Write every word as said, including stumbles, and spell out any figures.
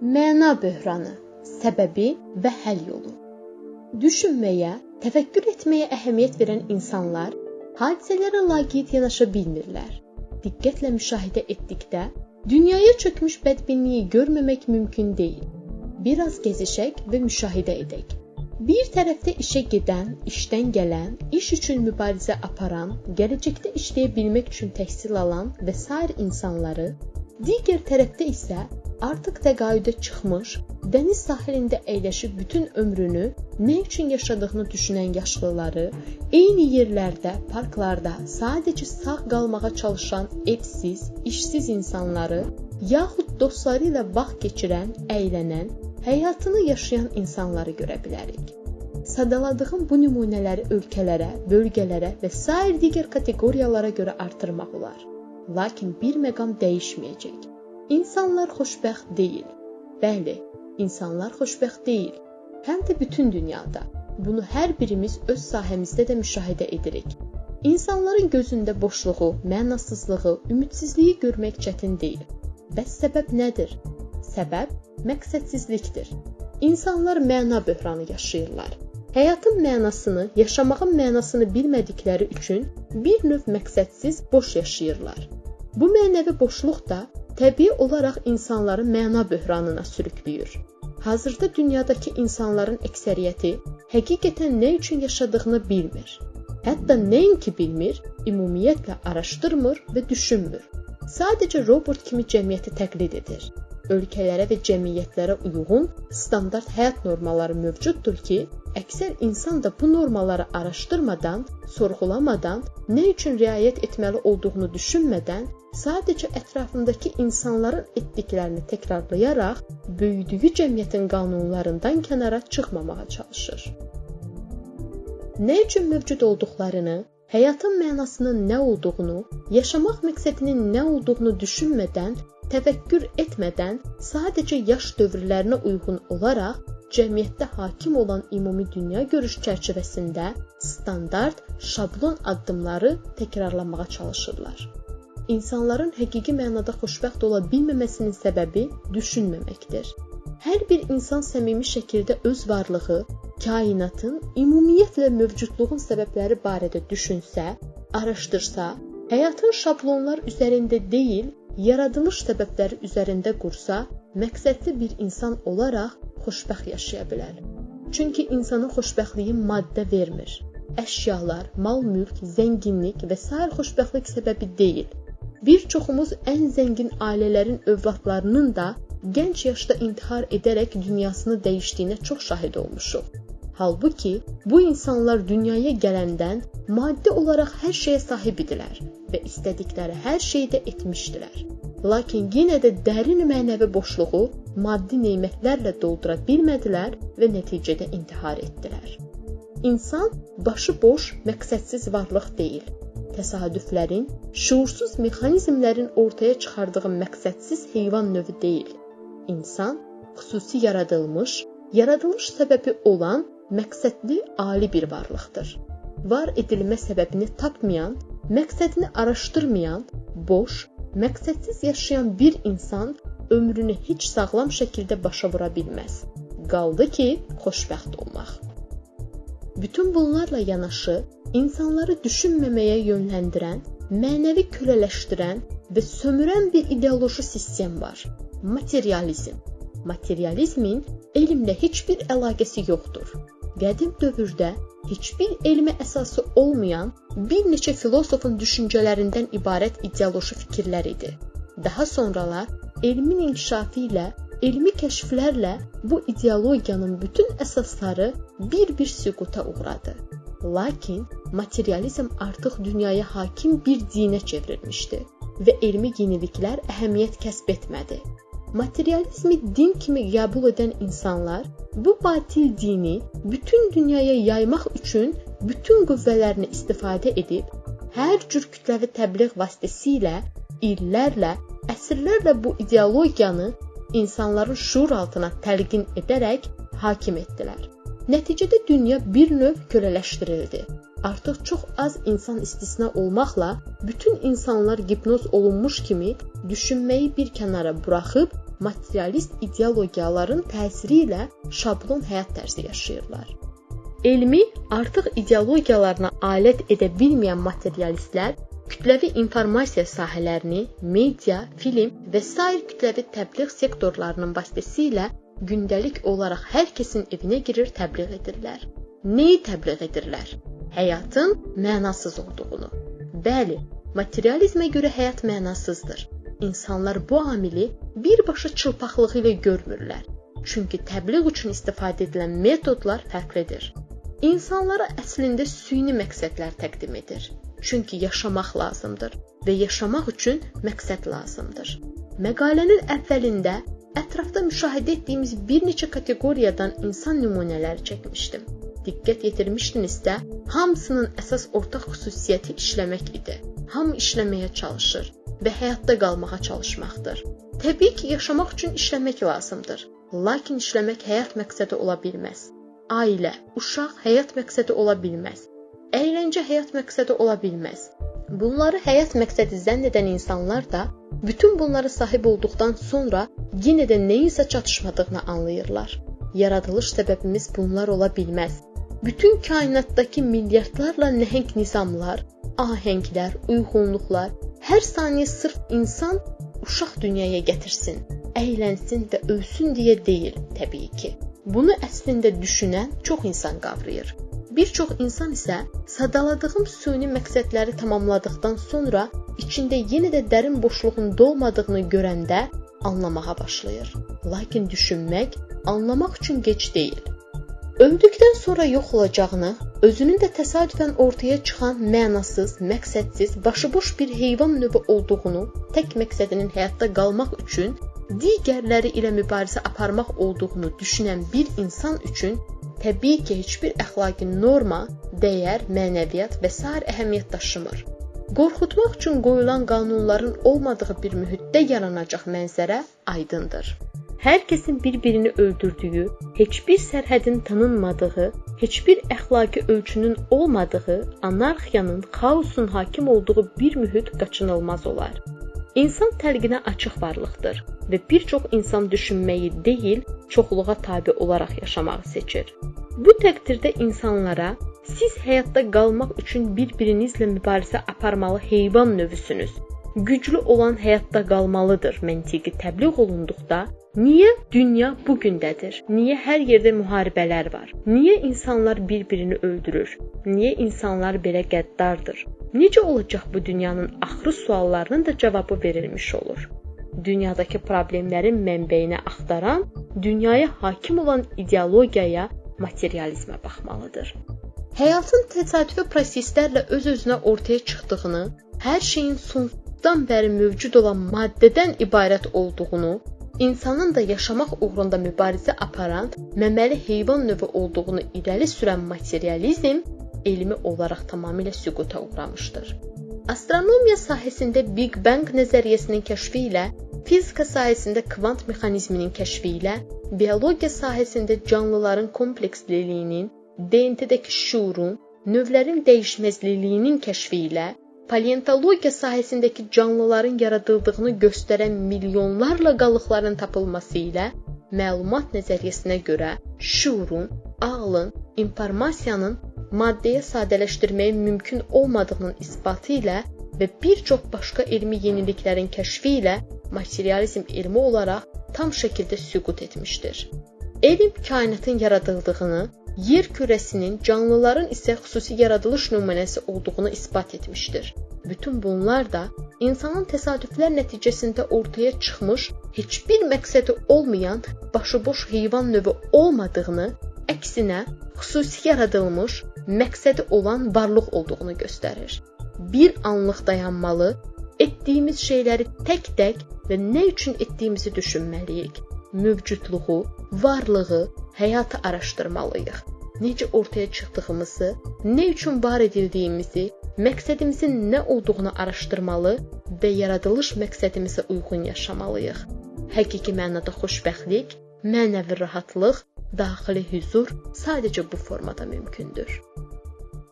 Məna böhranı, səbəbi və həll yolu. Düşünməyə, təfəkkür etməyə əhəmiyyət verən insanlar hadisələrə laqeyd yanaşa bilmirlər. Diqqətlə müşahidə etdikdə dünyaya çökmüş bədbinliyi görməmək mümkün deyil. Biraz gezişək və müşahidə edək. Bir tərəfdə işə gedən, işdən gələn, iş üçün mübarizə aparan, gələcəkdə işləyə bilmək üçün təhsil alan və sair insanları, digər tərəfdə isə artıq təqaüdə çıxmış, dəniz sahilində əyləşib bütün ömrünü nə üçün yaşadığını düşünən yaşlıları, eyni yerlərdə, parklarda sadəcə sağ qalmağa çalışan evsiz, işsiz insanları, yaxud dostları ilə vaxt keçirən, əylənən, həyatını yaşayan insanları görə bilərik. Sadaladığım bu nümunələri ölkələrə, bölgələrə və sair digər kateqoriyalara görə artırmaq olar. Lakin bir məqam dəyişməyəcək. İnsanlar xoşbəxt deyil. Bəli, insanlar xoşbəxt deyil. Həm də bütün dünyada. Bunu hər birimiz öz sahəmizdə də müşahidə edirik. İnsanların gözündə boşluğu, mənasızlığı, ümidsizliyi görmək çətin deyil. Bəs səbəb nədir? Səbəb məqsədsizlikdir. İnsanlar məna böhranı yaşayırlar. Həyatın mənasını, yaşamağın mənasını bilmədikləri üçün bir növ məqsədsiz boş yaşayırlar. Bu mənəvi boşluq da təbii olaraq insanları məna böhranına sürükləyir. Hazırda dünyadakı insanların əksəriyyəti həqiqətən nə üçün yaşadığını bilmir. Hətta nəinki bilmir, ümumiyyətlə araşdırmır və düşünmür. Sadəcə robot kimi cəmiyyəti təqlid edir. Ölkələrə və cəmiyyətlərə uyğun standart həyat normaları mövcuddur ki, əksər insan da bu normaları araşdırmadan, sorğulamadan, nə üçün riayət etməli olduğunu düşünmədən, sadəcə ətrafındakı insanların etdiklərini təkrarlayaraq, böyüdüyü cəmiyyətin qanunlarından kənara çıxmamağa çalışır. Nə üçün mövcud olduqlarını, həyatın mənasının nə olduğunu, yaşamaq məqsədinin nə olduğunu düşünmədən, təfəkkür etmədən, sadəcə yaş dövrlərinə uyğun olaraq, cəmiyyətdə hakim olan ümumi dünya görüş çərçivəsində standart, şablon addımları təkrarlamağa çalışırlar. İnsanların həqiqi mənada xoşbəxt ola bilməməsinin səbəbi düşünməməkdir. Hər bir insan səmimi şəkildə öz varlığı, kainatın, ümumiyyətlə mövcudluğun səbəbləri barədə düşünsə, araşdırsa, həyatın şablonlar üzərində deyil, yaradılış səbəbləri üzərində qursa, məqsədli bir insan olaraq xoşbəxt yaşaya bilər. Çünki insanın xoşbəxtliyi maddə vermir. Əşyalar, mal-mülk, zənginlik və sair xoşbəxtlik səbəbi deyil. Bir çoxumuz ən zəngin ailələrin övladlarının da gənc yaşda intihar edərək dünyasını dəyişdiyinə çox şahid olmuşuq. Halbuki, bu insanlar dünyaya gələndən maddi olaraq hər şeyə sahib idilər və istədikləri hər şeyi də etmişdilər. Lakin yenə də dərin mənəvi boşluğu maddi nemətlərlə doldura bilmədilər və nəticədə intihar etdilər. İnsan başı boş, məqsədsiz varlıq deyil. Təsadüflərin, şuursuz mexanizmlərin ortaya çıxardığı məqsədsiz heyvan növü deyil. İnsan xüsusi yaradılmış, yaradılış səbəbi olan məqsədli ali bir varlıqdır. Var edilmə səbəbini tapmayan, məqsədini araşdırmayan, boş, məqsədsiz yaşayan bir insan ömrünü heç sağlam şəkildə başa vura bilməz. Qaldı ki, xoşbəxt olmaq. Bütün bunlarla yanaşı, insanları düşünməməyə yönləndirən, mənəvi kölələşdirən və sömürən bir ideoloji sistem var. Materializm. Materializmin elmlə heç bir əlaqəsi yoxdur. Qədim dövrdə heç bir elmə əsası olmayan bir neçə filosofun düşüncələrindən ibarət ideoloji fikirlər idi. Daha sonralar elmin inkişafı ilə, elmi kəşflərlə bu ideologiyanın bütün əsasları bir-bir süquta uğradı. Lakin materializm artıq dünyaya hakim bir dinə çevrilmişdi və elmi yeniliklər əhəmiyyət kəsb etmədi. Materializmi din kimi qəbul edən insanlar bu batil dini bütün dünyaya yaymaq üçün bütün qüvvələrini istifadə edib, hər cür kütləvi təbliğ vasitəsilə, illərlə, əsrlərlə bu ideologiyanı insanların şuur altına təlqin edərək hakim etdilər. Nəticədə dünya bir növ kölələşdirildi. artıq çox az insan istisna olmaqla bütün insanlar hipnoz olunmuş kimi düşünməyi bir kənara buraxıb materialist ideologiyaların təsiri ilə şablon həyat tərzi yaşayırlar. Elmi artıq ideologiyalarına alət edə bilməyən materialistlər kütləvi informasiya sahələrini, media, film və sair kütləvi təbliğ sektorlarının vasitəsilə gündəlik olaraq hər kəsin evinə girir, təbliğ edirlər. Neyi təbliğ edirlər? Həyatın mənasız olduğunu. Bəli, materializmə görə həyat mənasızdır. İnsanlar bu amili birbaşa çılpaqlığı ilə görmürlər. Çünki təbliğ üçün istifadə edilən metodlar fərqlidir. İnsanlara əslində süni məqsədlər təqdim edir. Çünki yaşamaq lazımdır və yaşamaq üçün məqsəd lazımdır. Məqalənin əvvəlində ətrafda müşahidə etdiyimiz bir neçə kateqoriyadan insan nümunələri çəkmişdim. Diqqət yetirmişdinizsə, hamısının əsas ortaq xüsusiyyəti işləmək idi. Hamı işləməyə çalışır və həyatda qalmağa çalışmaqdır. Təbii ki, yaşamaq üçün işləmək lazımdır. Lakin işləmək həyat məqsədi ola bilməz. Ailə, uşaq həyat məqsədi ola bilməz. Əyləncə həyat məqsədi ola bilməz. Bunları həyat məqsədi zənn edən insanlar da bütün bunlara sahib olduqdan sonra yenə də nəyinsə çatışmadığını anlayırlar. Yaradılış səbəbimiz bunlar ola bilməz. Bütün kainatdakı milyardlarla nəhəng nizamlar, ahənglər, uyğunluqlar hər saniyə sırf insan uşaq dünyaya gətirsin, əylənsin və ölsün deyə deyil, təbii ki. Bunu əslində düşünən çox insan qavrayır. Bir çox insan isə sadaladığım süni məqsədləri tamamladıqdan sonra içində yenə də dərin boşluğun dolmadığını görəndə anlamağa başlayır. Lakin düşünmək, anlamaq üçün gec deyil. Öldükdən sonra yox olacağını, özünün də təsadüfən ortaya çıxan mənasız, məqsədsiz, başıboş bir heyvan növü olduğunu, tək məqsədinin həyatda qalmaq üçün digərləri ilə mübarizə aparmaq olduğunu düşünən bir insan üçün təbii ki, heç bir əxlaqi norma, dəyər, mənəviyyat və sair əhəmiyyət daşımır. Qorxutmaq üçün qoyulan qanunların olmadığı bir mühitdə yaranacaq mənzərə aydındır. Hər kəsin bir-birini öldürdüyü, heç bir sərhədin tanınmadığı, heç bir əxlaqi ölçünün olmadığı, anarxiyanın, xaosun hakim olduğu bir mühit qaçınılmaz olar. İnsan təlqinə açıq varlıqdır və bir çox insan düşünməyi deyil, çoxluğa tabe olaraq yaşamağı seçir. Bu təqdirdə insanlara, siz həyatda qalmaq üçün bir-birinizlə mübarizə aparmalı heyvan növüsünüz, güclü olan həyatda qalmalıdır məntiqi təbliğ olunduqda, niyə dünya bu gündədir? Niyə hər yerdə müharibələr var? Niyə insanlar bir-birini öldürür? Niyə insanlar belə qəddardır? Necə olacaq bu dünyanın axırı suallarının da cavabı verilmiş olur. Dünyadakı problemlərin mənbəyini axtaran, dünyaya hakim olan ideologiyaya, materializmə baxmalıdır. Həyatın təsadüfi proseslərlə öz-özünə ortaya çıxdığını, hər şeyin sonsuzdan bəri mövcud olan maddədən ibarət olduğunu, insanın da yaşamaq uğrunda mübarizə aparan, məməli heyvan növü olduğunu irəli sürən materializm elmi olaraq tamamilə süquta uğramışdır. Astronomiya sahəsində Big Bang nəzəriyyəsinin kəşfi ilə, fizika sahəsində kvant mexanizminin kəşfi ilə, biologiya sahəsində canlıların kompleksliliyinin, D N T-dəki şuurun, növlərin dəyişməzliyinin kəşfi ilə, paleontologiya sahəsindəki canlıların yaradıldığını göstərən milyonlarla qalıqların tapılması ilə, məlumat nəzəriyyəsinə görə şuurun, ağlın, informasiyanın maddəyə sadələşdirməyə mümkün olmadığının isbatı ilə və bir çox başqa elmi yeniliklərin kəşfi ilə materializm elmi olaraq tam şəkildə süqut etmişdir. Elm kainatın yaradıldığını, yer kürəsinin, canlıların isə xüsusi yaradılış nümunəsi olduğunu isbat etmişdir. Bütün bunlar da insanın təsadüflər nəticəsində ortaya çıxmış, heç bir məqsədi olmayan, başıboş heyvan növü olmadığını, əksinə xüsusi yaradılmış, məqsədi olan varlıq olduğunu göstərir. Bir anlıq dayanmalı, etdiyimiz şeyləri tək-tək və nə üçün etdiyimizi düşünməliyik. Mövcudluğu, varlığı, həyatı araşdırmalıyıq. Necə ortaya çıxdığımızı, nə üçün var edildiyimizi, məqsədimizin nə olduğunu araşdırmalı və yaradılış məqsədimizə uyğun yaşamalıyıq. Həqiqi mənada xoşbəxtlik, mənəvi rahatlıq, daxili hüzur sadəcə bu formada mümkündür.